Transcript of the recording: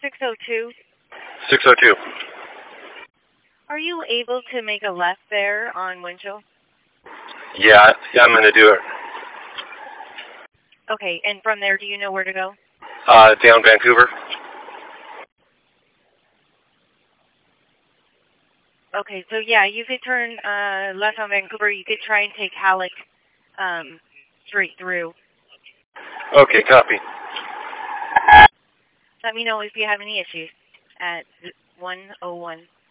602. 602. Are you able to make a left there on Winchell? Yeah, I'm going to do it. Okay, and from there, do you know where to go? Down Vancouver. Okay, so yeah, you could turn left on Vancouver. You could try and take Halleck straight through. Okay, copy. Let me know if you have any issues at 101.